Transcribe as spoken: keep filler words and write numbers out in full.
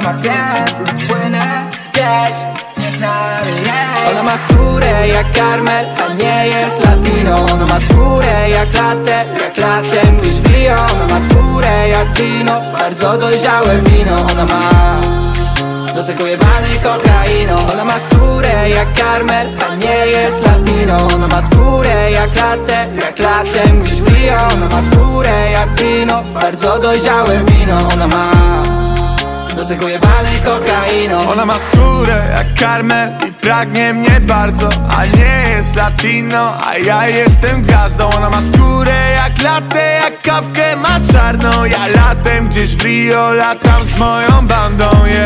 ma krew, płynę gdzieś nieznany jej. Ona ma skórę jak karmel, a nie jest latino. Ona ma skórę jak latte, jak latem gdzieś wio. Ona ma skórę jak wino, bardzo dojrzałe wino. Ona ma nosek ujebany kokainą. Ona ma skórę jak karmel, a nie jest latino. Ona ma skórę jak latte, jak latem gdzieś wio. Ona ma skórę jak wino, bardzo dojrzałe wino. Ona ma nosek ujebany kokainą. Ona ma skórę jak karmel i pragnie mnie bardzo, a nie jest latino, a ja jestem gwiazdą. Ona ma skórę jak latte, jak kawkę ma czarną. Ja latem gdzieś w Rio latam z moją bandą, yeah.